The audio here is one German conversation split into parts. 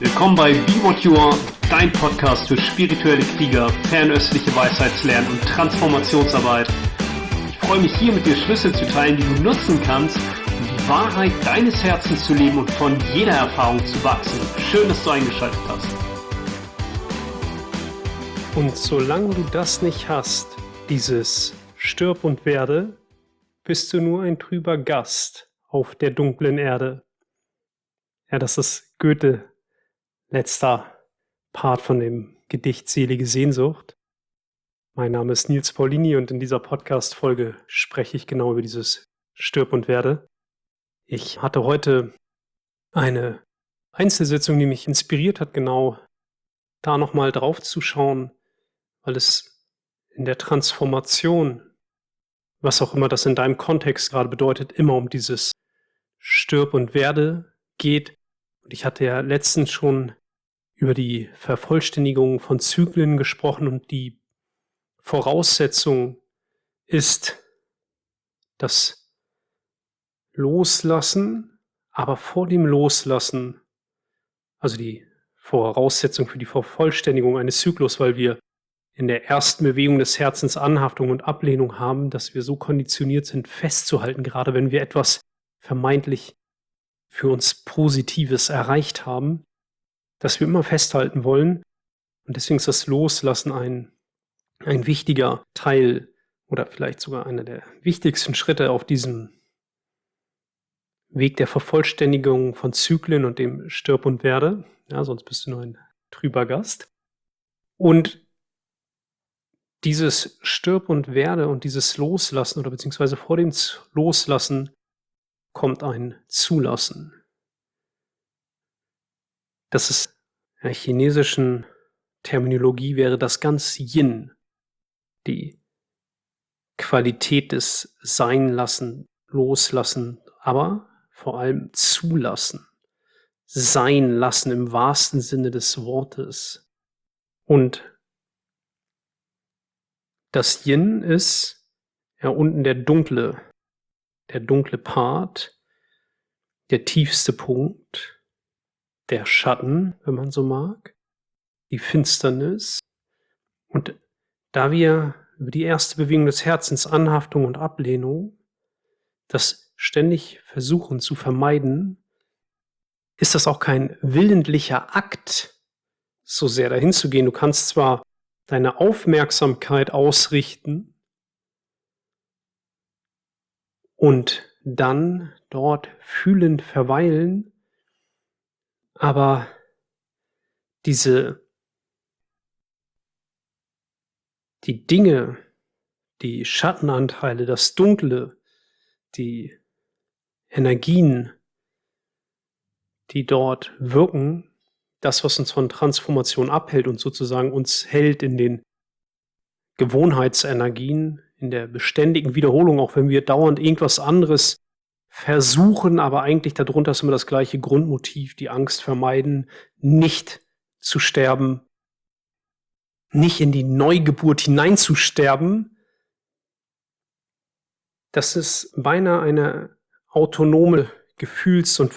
Willkommen bei Be What You Are, dein Podcast für spirituelle Krieger, fernöstliche Weisheitslernen und Transformationsarbeit. Ich freue mich hier mit dir Schlüssel zu teilen, die du nutzen kannst, um die Wahrheit deines Herzens zu leben und von jeder Erfahrung zu wachsen. Schön, dass du eingeschaltet hast. Und solange du das nicht hast, dieses Stirb und werde, bist du nur ein trüber Gast auf der dunklen Erde. Ja, das ist Goethe, letzter Part von dem Gedicht Selige Sehnsucht. Mein Name ist Nils Paulini und in dieser Podcast-Folge spreche ich genau über dieses Stirb und werde. Ich hatte heute eine Einzelsitzung, die mich inspiriert hat, genau da nochmal drauf zu schauen, weil es in der Transformation, was auch immer das in deinem Kontext gerade bedeutet, immer um dieses Stirb und werde geht. Und ich hatte ja letztens schon über die Vervollständigung von Zyklen gesprochen und die Voraussetzung ist das Loslassen, aber vor dem Loslassen, also die Voraussetzung für die Vervollständigung eines Zyklus, weil wir in der ersten Bewegung des Herzens Anhaftung und Ablehnung haben, dass wir so konditioniert sind, festzuhalten, gerade wenn wir etwas vermeintlich für uns Positives erreicht haben, dass wir immer festhalten wollen. Und deswegen ist das Loslassen ein wichtiger Teil oder vielleicht sogar einer der wichtigsten Schritte auf diesem Weg der Vervollständigung von Zyklen und dem Stirb und werde. Ja, sonst bist du nur ein trüber Gast. Und dieses Stirb und werde und dieses Loslassen oder beziehungsweise vor dem Loslassen kommt ein Zulassen. Das ist in der chinesischen Terminologie wäre das ganz Yin, die Qualität des Seinlassen, Loslassen, aber vor allem Zulassen, Sein lassen im wahrsten Sinne des Wortes. Und das Yin ist ja unten der dunkle Part, der tiefste Punkt, der Schatten, wenn man so mag, die Finsternis. Und da wir über die erste Bewegung des Herzens, Anhaftung und Ablehnung, das ständig versuchen zu vermeiden, ist das auch kein willentlicher Akt, so sehr dahin zu gehen. Du kannst zwar deine Aufmerksamkeit ausrichten und dann dort fühlend verweilen, aber die Dinge, die Schattenanteile, das Dunkle, die Energien, die dort wirken, das, was uns von Transformation abhält und sozusagen uns hält in den Gewohnheitsenergien, in der beständigen Wiederholung, auch wenn wir dauernd irgendwas anderes versuchen, aber eigentlich darunter ist immer das gleiche Grundmotiv, die Angst vermeiden, nicht zu sterben, nicht in die Neugeburt hineinzusterben. Das ist beinahe eine autonome Gefühls- und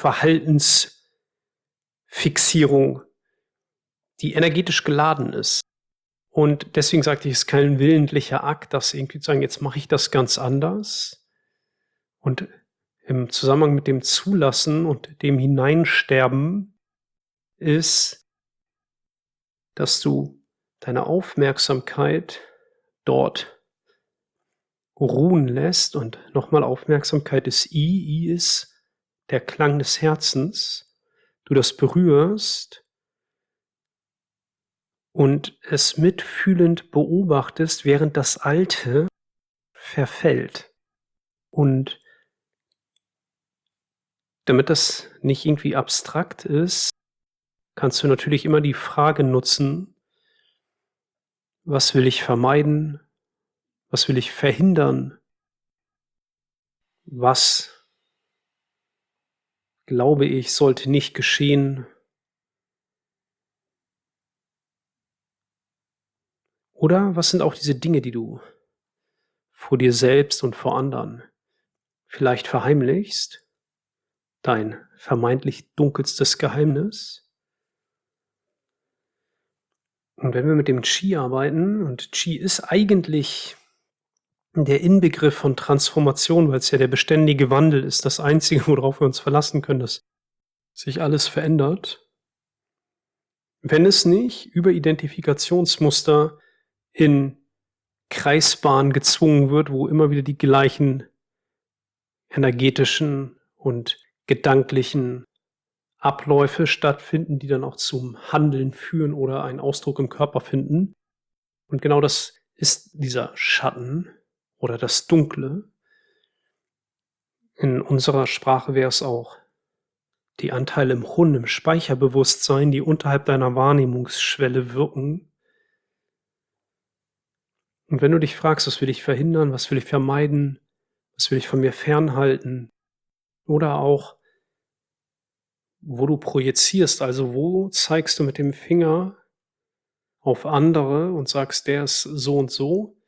Verhaltensfixierung, die energetisch geladen ist. Und deswegen sagte ich, es ist kein willentlicher Akt, das irgendwie zu sagen, jetzt mache ich das ganz anders. Und im Zusammenhang mit dem Zulassen und dem Hineinsterben ist, dass du deine Aufmerksamkeit dort ruhen lässt. Und nochmal, Aufmerksamkeit ist I ist der Klang des Herzens. Du das berührst und es mitfühlend beobachtest, während das Alte verfällt. Und damit das nicht irgendwie abstrakt ist, kannst du natürlich immer die Frage nutzen, was will ich vermeiden? Was will ich verhindern? Was glaube ich, sollte nicht geschehen? Oder was sind auch diese Dinge, die du vor dir selbst und vor anderen vielleicht verheimlichst? Dein vermeintlich dunkelstes Geheimnis? Und wenn wir mit dem Qi arbeiten, und Qi ist eigentlich der Inbegriff von Transformation, weil es ja der beständige Wandel ist, das Einzige, worauf wir uns verlassen können, dass sich alles verändert. Wenn es nicht über Identifikationsmuster in Kreisbahnen gezwungen wird, wo immer wieder die gleichen energetischen und gedanklichen Abläufe stattfinden, die dann auch zum Handeln führen oder einen Ausdruck im Körper finden. Und genau das ist dieser Schatten oder das Dunkle. In unserer Sprache wäre es auch die Anteile im Hun, im Speicherbewusstsein, die unterhalb deiner Wahrnehmungsschwelle wirken. Und wenn du dich fragst, was will ich verhindern, was will ich vermeiden, was will ich von mir fernhalten, oder auch, wo du projizierst, also wo zeigst du mit dem Finger auf andere und sagst, der ist so und so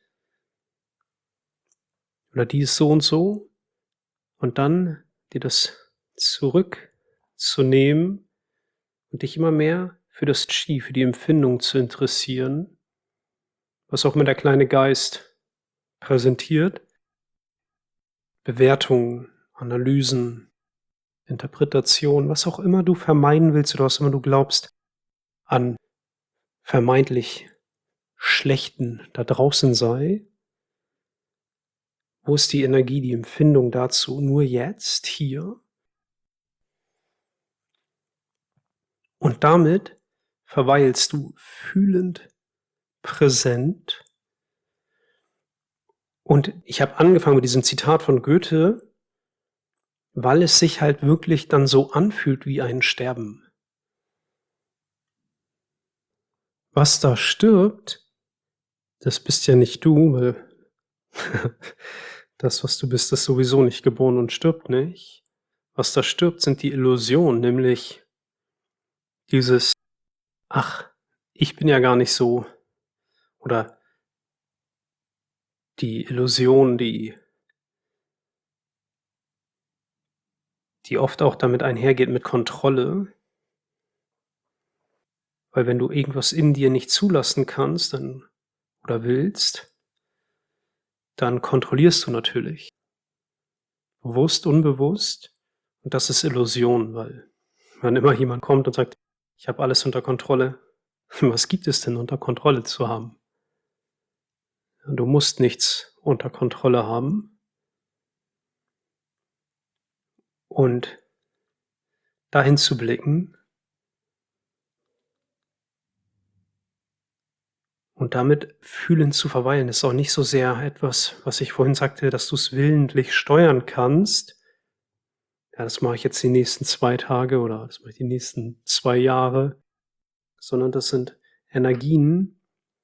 oder die ist so und dann dir das zurückzunehmen und dich immer mehr für das Qi, für die Empfindung zu interessieren, was auch immer der kleine Geist präsentiert. Bewertungen, Analysen, Interpretation, was auch immer du vermeiden willst oder was immer du glaubst, an vermeintlich Schlechten da draußen sei. Wo ist die Energie, die Empfindung dazu? Nur jetzt, hier. Und damit verweilst du fühlend, präsent. Und ich habe angefangen mit diesem Zitat von Goethe, weil es sich halt wirklich dann so anfühlt wie ein Sterben. Was da stirbt, das bist ja nicht du, weil das, was du bist, ist sowieso nicht geboren und stirbt nicht. Was da stirbt, sind die Illusionen, nämlich dieses, ach, ich bin ja gar nicht so, oder die Illusion, die oft auch damit einhergeht mit Kontrolle. Weil wenn du irgendwas in dir nicht zulassen kannst oder willst, dann kontrollierst du natürlich. Bewusst, unbewusst. Und das ist Illusion, weil wenn immer jemand kommt und sagt, ich habe alles unter Kontrolle, was gibt es denn unter Kontrolle zu haben? Du musst nichts unter Kontrolle haben. Und dahin zu blicken und damit fühlend zu verweilen, ist auch nicht so sehr etwas, was ich vorhin sagte, dass du es willentlich steuern kannst. Ja, das mache ich jetzt die nächsten 2 Tage oder das mache ich die nächsten 2 Jahre, sondern das sind Energien,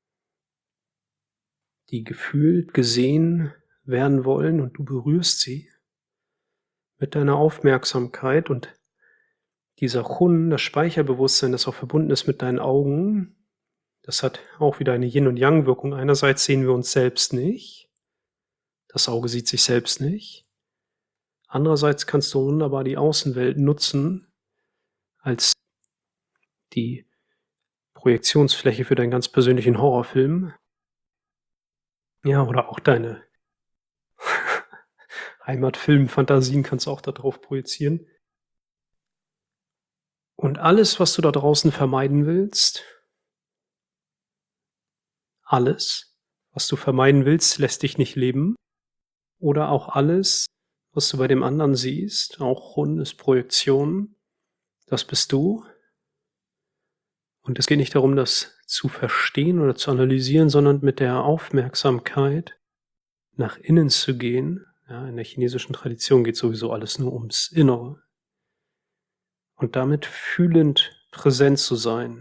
die gefühlt, gesehen werden wollen und du berührst sie mit deiner Aufmerksamkeit und dieser Chun, das Speicherbewusstsein, das auch verbunden ist mit deinen Augen, das hat auch wieder eine Yin- und Yang-Wirkung. Einerseits sehen wir uns selbst nicht, das Auge sieht sich selbst nicht. Andererseits kannst du wunderbar die Außenwelt nutzen als die Projektionsfläche für deinen ganz persönlichen Horrorfilm. Ja, oder auch deine Heimatfilm-Fantasien kannst du auch darauf projizieren. Und alles, was du da draußen vermeiden willst, alles, was du vermeiden willst, lässt dich nicht leben. Oder auch alles, was du bei dem anderen siehst, auch Chun ist Projektion, das bist du. Und es geht nicht darum, das zu verstehen oder zu analysieren, sondern mit der Aufmerksamkeit nach innen zu gehen. Ja, in der chinesischen Tradition geht sowieso alles nur ums Innere. Und damit fühlend präsent zu sein,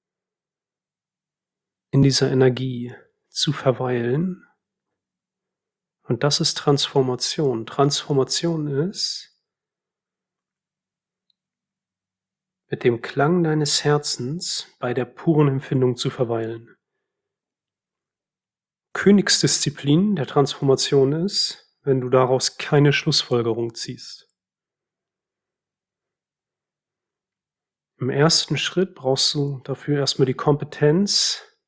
in dieser Energie zu verweilen. Und das ist Transformation. Transformation ist, mit dem Klang deines Herzens bei der puren Empfindung zu verweilen. Königsdisziplin der Transformation ist, wenn du daraus keine Schlussfolgerung ziehst. Im ersten Schritt brauchst du dafür erstmal die Kompetenz,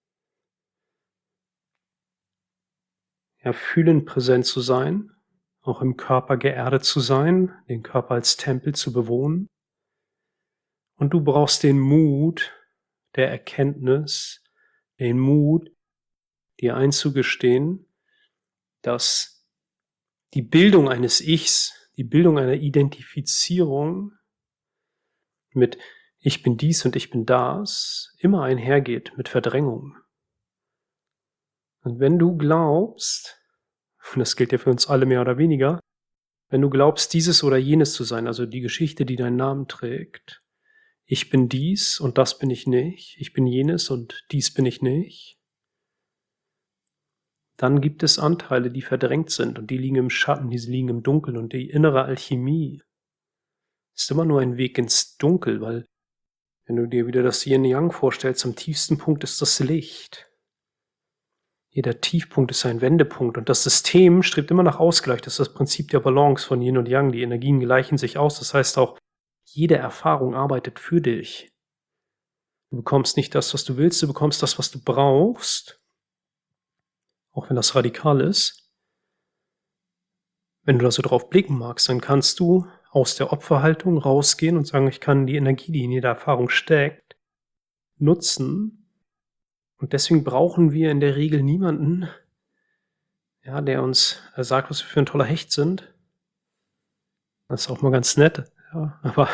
fühlend präsent zu sein, auch im Körper geerdet zu sein, den Körper als Tempel zu bewohnen. Und du brauchst den Mut der Erkenntnis, den Mut, dir einzugestehen, dass die Bildung eines Ichs, die Bildung einer Identifizierung mit ich bin dies und ich bin das immer einhergeht mit Verdrängung. Und wenn du glaubst, und das gilt ja für uns alle mehr oder weniger, wenn du glaubst, dieses oder jenes zu sein, also die Geschichte, die deinen Namen trägt, ich bin dies und das bin ich nicht, ich bin jenes und dies bin ich nicht, dann gibt es Anteile, die verdrängt sind und die liegen im Schatten, die liegen im Dunkeln und die innere Alchemie ist immer nur ein Weg ins Dunkel, weil wenn du dir wieder das Yin-Yang vorstellst, am tiefsten Punkt ist das Licht. Jeder Tiefpunkt ist ein Wendepunkt und das System strebt immer nach Ausgleich. Das ist das Prinzip der Balance von Yin und Yang. Die Energien gleichen sich aus. Das heißt auch, jede Erfahrung arbeitet für dich. Du bekommst nicht das, was du willst, du bekommst das, was du brauchst. Auch wenn das radikal ist. Wenn du da so drauf blicken magst, dann kannst du aus der Opferhaltung rausgehen und sagen, ich kann die Energie, die in jeder Erfahrung steckt, nutzen. Und deswegen brauchen wir in der Regel niemanden, der uns sagt, was wir für ein toller Hecht sind. Das ist auch mal ganz nett, aber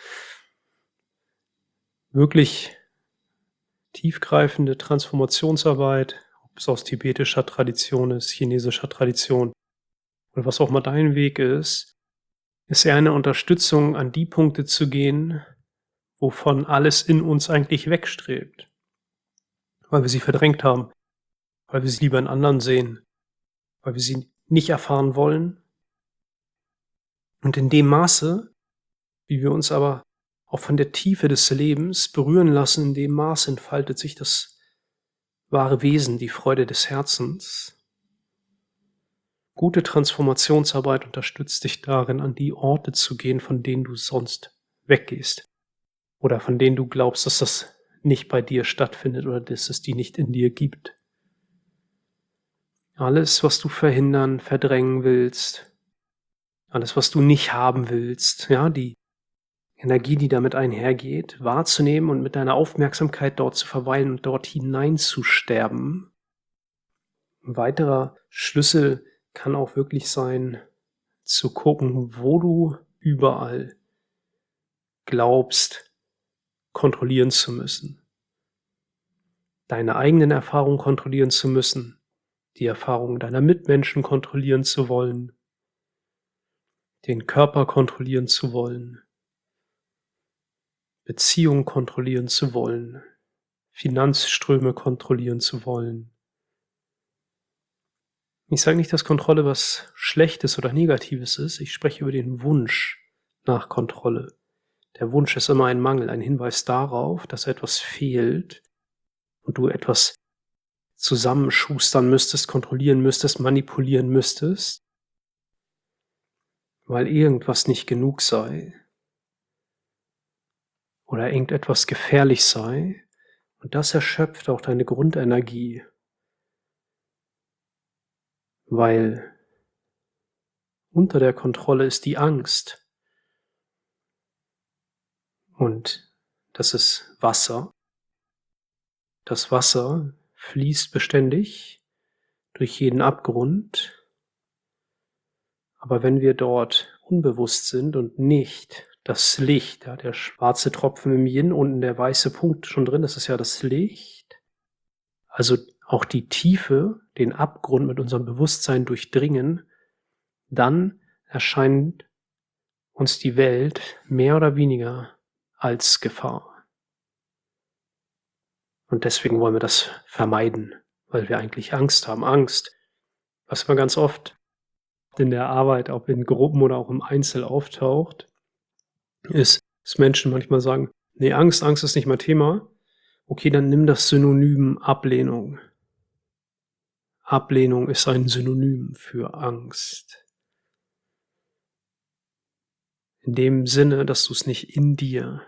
wirklich tiefgreifende Transformationsarbeit, ob es aus tibetischer Tradition ist, chinesischer Tradition oder was auch mal dein Weg ist eher eine Unterstützung, an die Punkte zu gehen, wovon alles in uns eigentlich wegstrebt. Weil wir sie verdrängt haben, weil wir sie lieber in anderen sehen, weil wir sie nicht erfahren wollen. Und in dem Maße, wie wir uns aber auch von der Tiefe des Lebens berühren lassen, in dem Maße entfaltet sich das wahre Wesen, die Freude des Herzens. Gute Transformationsarbeit unterstützt dich darin, an die Orte zu gehen, von denen du sonst weggehst. Oder von denen du glaubst, dass das nicht bei dir stattfindet oder dass es die nicht in dir gibt. Alles, was du verhindern, verdrängen willst, alles, was du nicht haben willst, die Energie, die damit einhergeht, wahrzunehmen und mit deiner Aufmerksamkeit dort zu verweilen und dort hineinzusterben. Ein weiterer Schlüssel kann auch wirklich sein, zu gucken, wo du überall glaubst, kontrollieren zu müssen. Deine eigenen Erfahrungen kontrollieren zu müssen, die Erfahrungen deiner Mitmenschen kontrollieren zu wollen, den Körper kontrollieren zu wollen, Beziehungen kontrollieren zu wollen, Finanzströme kontrollieren zu wollen. Ich sage nicht, dass Kontrolle was Schlechtes oder Negatives ist. Ich spreche über den Wunsch nach Kontrolle. Der Wunsch ist immer ein Mangel, ein Hinweis darauf, dass etwas fehlt und du etwas zusammenschustern müsstest, kontrollieren müsstest, manipulieren müsstest, weil irgendwas nicht genug sei oder irgendetwas gefährlich sei. Und das erschöpft auch deine Grundenergie. Weil unter der Kontrolle ist die Angst. Und das ist Wasser. Das Wasser fließt beständig durch jeden Abgrund. Aber wenn wir dort unbewusst sind und nicht das Licht, der schwarze Tropfen im Yin, unten der weiße Punkt schon drin, das ist ja das Licht. Also auch die Tiefe, den Abgrund mit unserem Bewusstsein durchdringen, dann erscheint uns die Welt mehr oder weniger als Gefahr. Und deswegen wollen wir das vermeiden, weil wir eigentlich Angst haben. Angst, was man ganz oft in der Arbeit, ob in Gruppen oder auch im Einzel auftaucht, ist, dass Menschen manchmal sagen, nee, Angst ist nicht mein Thema. Okay, dann nimm das Synonym Ablehnung. Ablehnung ist ein Synonym für Angst. In dem Sinne, dass du es nicht in dir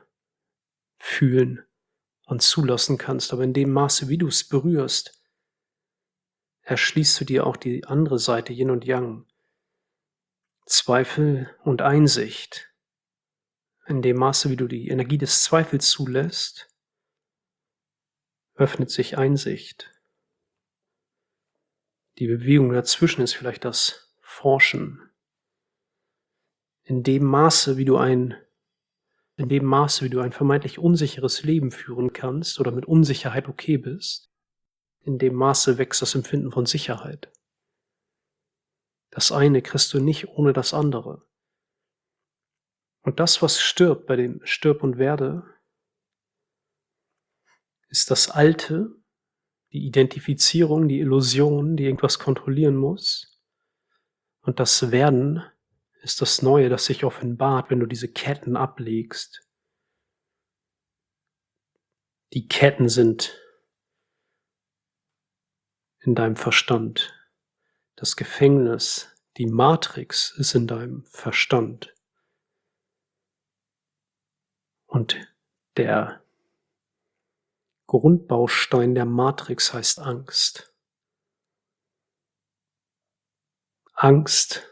fühlen und zulassen kannst, aber in dem Maße, wie du es berührst, erschließt du dir auch die andere Seite, Yin und Yang. Zweifel und Einsicht. In dem Maße, wie du die Energie des Zweifels zulässt, öffnet sich Einsicht. Die Bewegung dazwischen ist vielleicht das Forschen. In dem Maße, wie du ein vermeintlich unsicheres Leben führen kannst oder mit Unsicherheit okay bist, in dem Maße wächst das Empfinden von Sicherheit. Das eine kriegst du nicht ohne das andere. Und das, was stirbt bei dem Stirb und Werde, ist das Alte, die Identifizierung, die Illusion, die irgendwas kontrollieren muss. Und das Werden ist das Neue, das sich offenbart, wenn du diese Ketten ablegst. Die Ketten sind in deinem Verstand. Das Gefängnis, die Matrix ist in deinem Verstand. Und der Grundbaustein der Matrix heißt Angst. Angst.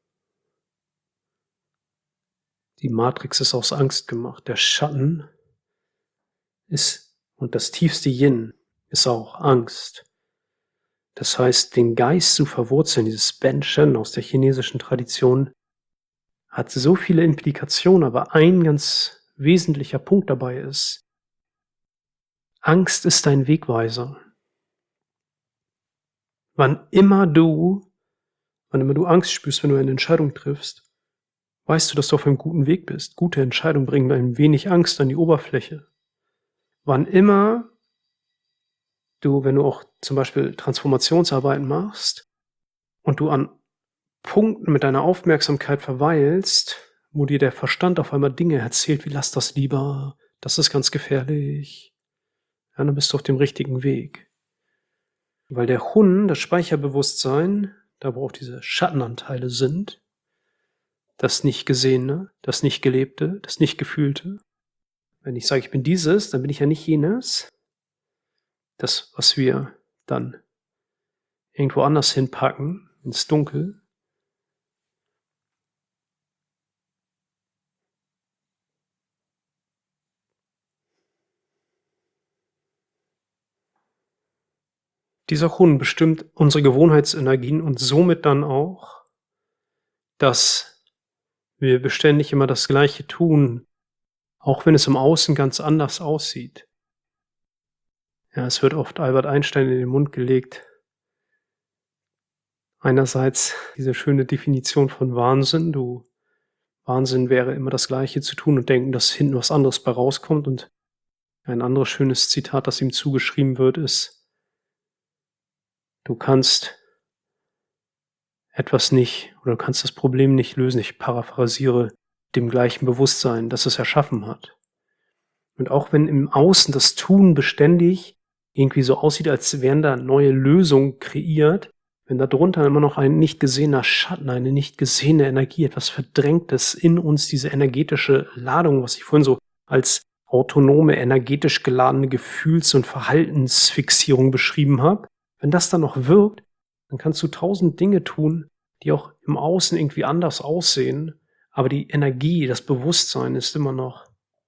Die Matrix ist aus Angst gemacht. Der Schatten ist, und das tiefste Yin ist auch Angst. Das heißt, den Geist zu verwurzeln, dieses Ben Shen aus der chinesischen Tradition, hat so viele Implikationen, aber ein ganz wesentlicher Punkt dabei ist, Angst ist dein Wegweiser. Wann immer du Angst spürst, wenn du eine Entscheidung triffst, weißt du, dass du auf einem guten Weg bist. Gute Entscheidungen bringen ein wenig Angst an die Oberfläche. Wann immer wenn du auch zum Beispiel Transformationsarbeiten machst und du an Punkten mit deiner Aufmerksamkeit verweilst, wo dir der Verstand auf einmal Dinge erzählt, wie lass das lieber, das ist ganz gefährlich, ja, dann bist du auf dem richtigen Weg. Weil der Hun, das Speicherbewusstsein, da wo auch diese Schattenanteile sind, das Nicht-Gesehene, das Nicht-Gelebte, das Nicht-Gefühlte. Wenn ich sage, ich bin dieses, dann bin ich ja nicht jenes. Das, was wir dann irgendwo anders hinpacken, ins Dunkel. Dieser Hun bestimmt unsere Gewohnheitsenergien und somit dann auch, dass wir beständig immer das Gleiche tun, auch wenn es im Außen ganz anders aussieht. Ja, es wird oft Albert Einstein in den Mund gelegt. Einerseits diese schöne Definition von Wahnsinn. Wahnsinn wäre immer das Gleiche zu tun und denken, dass hinten was anderes bei rauskommt. Und ein anderes schönes Zitat, das ihm zugeschrieben wird, ist, du kannst etwas nicht oder du kannst das Problem nicht lösen. Ich paraphrasiere, dem gleichen Bewusstsein, das es erschaffen hat. Und auch wenn im Außen das Tun beständig irgendwie so aussieht, als wären da neue Lösungen kreiert, wenn da drunter immer noch ein nicht gesehener Schatten, eine nicht gesehene Energie, etwas Verdrängtes in uns, diese energetische Ladung, was ich vorhin so als autonome, energetisch geladene Gefühls- und Verhaltensfixierung beschrieben habe, wenn das dann noch wirkt, dann kannst du 1000 Dinge tun, die auch im Außen irgendwie anders aussehen, aber die Energie, das Bewusstsein ist immer noch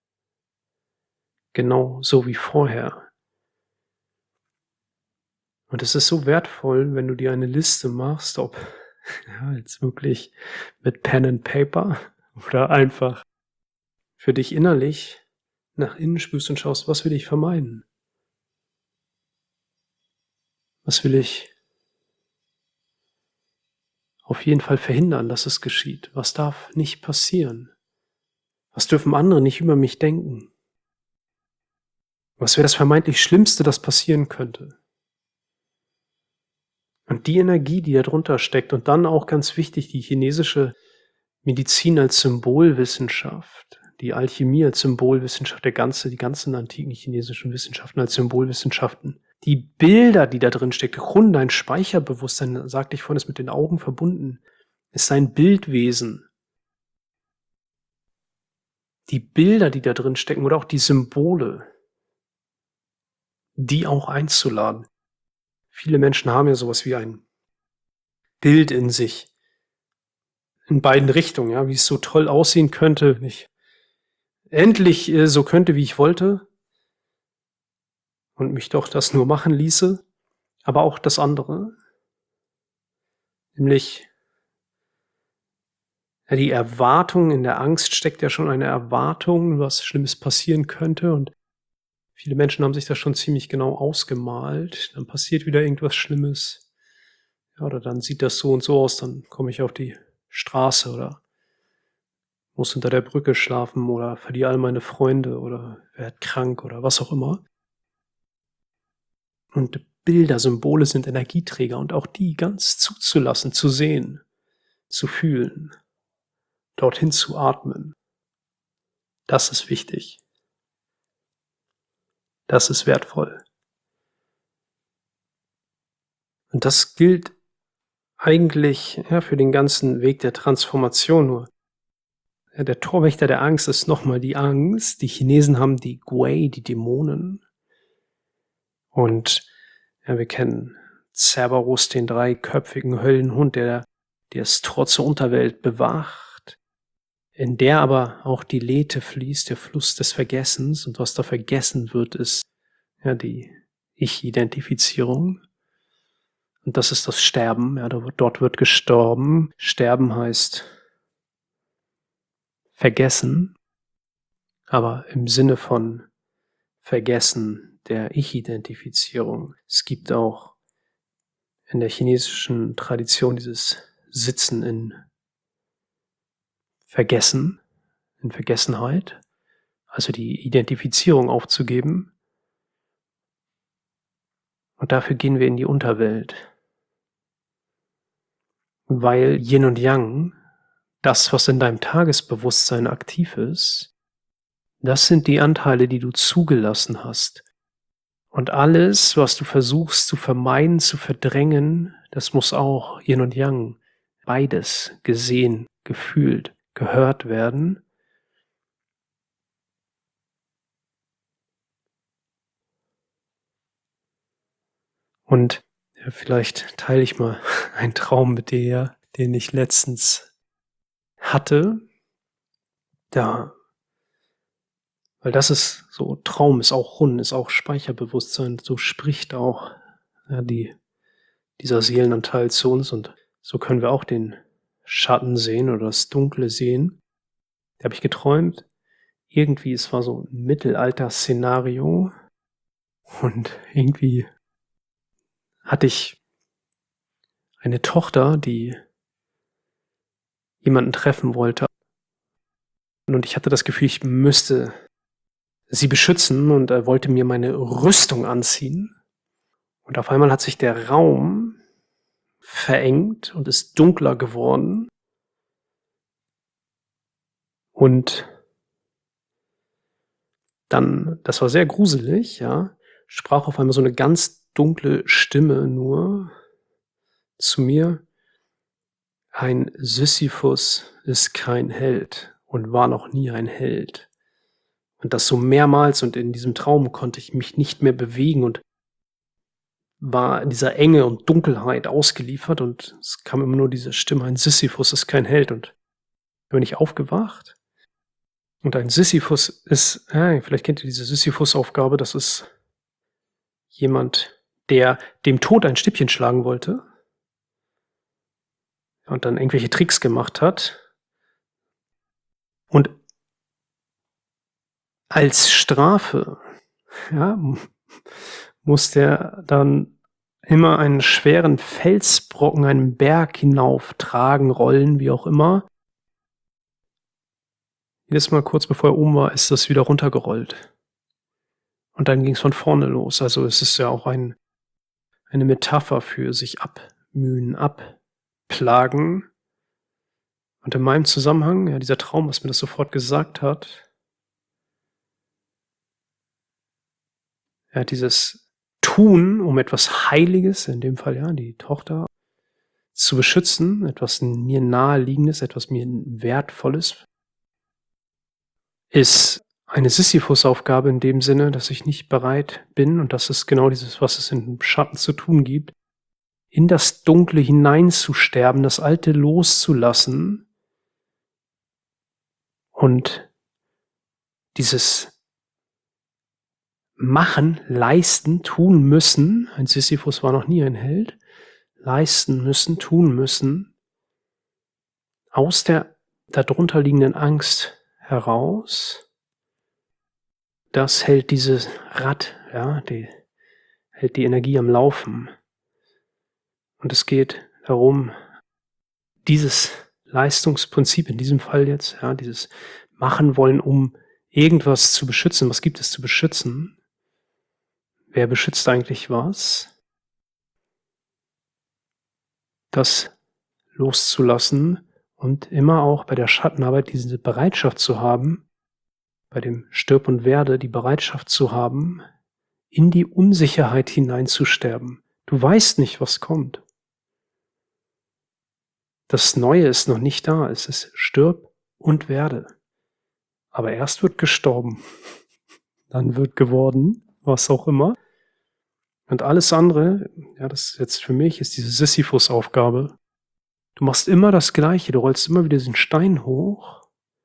genau so wie vorher. Und es ist so wertvoll, wenn du dir eine Liste machst, ob jetzt wirklich mit Pen and Paper oder einfach für dich innerlich nach innen spürst und schaust, was will ich vermeiden? Was will ich auf jeden Fall verhindern, dass es geschieht? Was darf nicht passieren? Was dürfen andere nicht über mich denken? Was wäre das vermeintlich Schlimmste, das passieren könnte? Und die Energie, die da drunter steckt, und dann auch ganz wichtig, die chinesische Medizin als Symbolwissenschaft, die Alchemie als Symbolwissenschaft, die ganzen antiken chinesischen Wissenschaften als Symbolwissenschaften, die Bilder, die da drin stecken, Hun, dein Speicherbewusstsein, sagte ich vorhin, ist mit den Augen verbunden, ist ein Bildwesen. Die Bilder, die da drin stecken, oder auch die Symbole, die auch einzuladen. viele Menschen haben ja sowas wie ein Bild in sich, in beiden Richtungen, ja, wie es so toll aussehen könnte, wenn ich endlich so könnte, wie ich wollte und mich doch das nur machen ließe, aber auch das andere, nämlich ja, die Erwartung, in der Angst steckt ja schon eine Erwartung, was Schlimmes passieren könnte, und viele Menschen haben sich das schon ziemlich genau ausgemalt. Dann passiert wieder irgendwas Schlimmes. Ja, oder dann sieht das so und so aus, dann komme ich auf die Straße oder muss unter der Brücke schlafen oder verliere all meine Freunde oder werde krank oder was auch immer. Und Bilder, Symbole sind Energieträger, und auch die ganz zuzulassen, zu sehen, zu fühlen, dorthin zu atmen. Das ist wichtig. Das ist wertvoll. Und das gilt eigentlich für den ganzen Weg der Transformation nur. Ja, der Torwächter der Angst ist nochmal die Angst. Die Chinesen haben die Gui, die Dämonen. Und ja, wir kennen Cerberus, den dreiköpfigen Höllenhund, der das Tor zur Unterwelt bewacht, in der aber auch die Lethe fließt, der Fluss des Vergessens. Und was da vergessen wird, ist ja die Ich-Identifizierung. Und das ist das Sterben. Ja, dort wird gestorben. Sterben heißt vergessen, aber im Sinne von Vergessen der Ich-Identifizierung. Es gibt auch in der chinesischen Tradition dieses Sitzen in Vergessen, in Vergessenheit, also die Identifizierung aufzugeben. Und dafür gehen wir in die Unterwelt, weil Yin und Yang, das, was in deinem Tagesbewusstsein aktiv ist, das sind die Anteile, die du zugelassen hast. Und alles, was du versuchst zu vermeiden, zu verdrängen, das muss auch Yin und Yang, beides gesehen, gefühlt, gehört werden. Und ja, vielleicht teile ich mal einen Traum mit dir, den ich letztens hatte. Weil das ist so, Traum ist auch Run, ist auch Speicherbewusstsein, so spricht auch dieser Seelenanteil zu uns, und so können wir auch den Schatten sehen oder das Dunkle sehen. Da habe ich geträumt, irgendwie, es war so ein Mittelalter-Szenario, und irgendwie hatte ich eine Tochter, die jemanden treffen wollte, und ich hatte das Gefühl, ich müsste sie beschützen, und er wollte mir meine Rüstung anziehen. Und auf einmal hat sich der Raum verengt und ist dunkler geworden. Und dann, das war sehr gruselig, ja, sprach auf einmal so eine ganz dunkle Stimme nur zu mir: Ein Sisyphus ist kein Held und war noch nie ein Held. Und das so mehrmals, und in diesem Traum konnte ich mich nicht mehr bewegen und war in dieser Enge und Dunkelheit ausgeliefert, und es kam immer nur diese Stimme: Ein Sisyphus ist kein Held. Und da bin ich aufgewacht, und ein Sisyphus ist, vielleicht kennt ihr diese Sisyphus-Aufgabe, das ist jemand, der dem Tod ein Schnippchen schlagen wollte und dann irgendwelche Tricks gemacht hat. Und als Strafe, ja, muss der dann immer einen schweren Felsbrocken einen Berg hinauf tragen, rollen, wie auch immer. Jedes Mal kurz bevor er oben war, ist das wieder runtergerollt. Und dann ging es von vorne los. Also es ist ja auch eine Metapher für sich abmühen, abplagen. Und in meinem Zusammenhang, ja, dieser Traum, was mir das sofort gesagt hat, ja, dieses Tun, um etwas Heiliges, in dem Fall ja die Tochter, zu beschützen, etwas mir Naheliegendes, etwas mir Wertvolles, ist eine Sisyphus-Aufgabe in dem Sinne, dass ich nicht bereit bin, und das ist genau dieses, was es im Schatten zu tun gibt, in das Dunkle hineinzusterben, das Alte loszulassen und dieses Machen, Leisten, tun müssen, ein Sisyphus war noch nie ein Held, leisten müssen, tun müssen, aus der darunter liegenden Angst heraus, das hält dieses Rad, hält die Energie am Laufen. Und es geht darum, dieses Leistungsprinzip, in diesem Fall jetzt, dieses Machen wollen, um irgendwas zu beschützen. Was gibt es zu beschützen? Wer beschützt eigentlich was? Das loszulassen und immer auch bei der Schattenarbeit diese Bereitschaft zu haben, bei dem Stirb und Werde die Bereitschaft zu haben, in die Unsicherheit hineinzusterben. Du weißt nicht, was kommt. Das Neue ist noch nicht da. Es ist Stirb und Werde. Aber erst wird gestorben. Dann wird geworden, was auch immer. Und alles andere, das ist jetzt für mich, ist diese Sisyphus-Aufgabe. Du machst immer das Gleiche. Du rollst immer wieder diesen Stein hoch.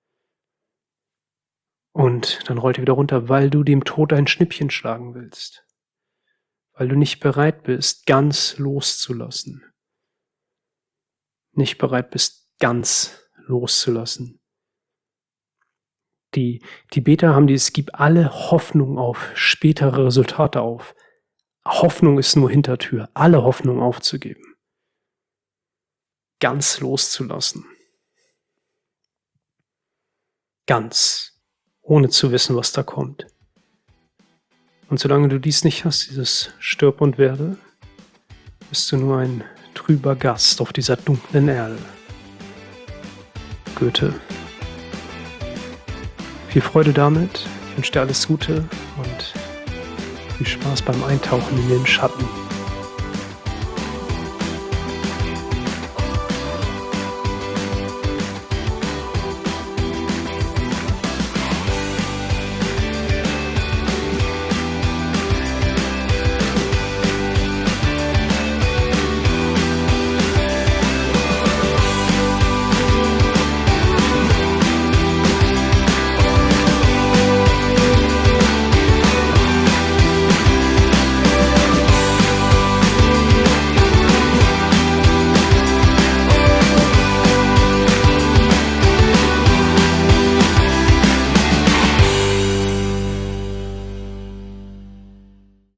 Und dann rollt er wieder runter, weil du dem Tod ein Schnippchen schlagen willst. Weil du nicht bereit bist, ganz loszulassen. Nicht bereit bist, ganz loszulassen. Die Tibeter haben es gibt alle Hoffnung auf spätere Resultate auf. Hoffnung ist nur Hintertür. Alle Hoffnung aufzugeben. Ganz loszulassen. Ganz. Ohne zu wissen, was da kommt. Und solange du dies nicht hast, dieses Stirb und Werde, bist du nur ein trüber Gast auf dieser dunklen Erde. Goethe. Viel Freude damit, ich wünsche dir alles Gute und viel Spaß beim Eintauchen in den Schatten.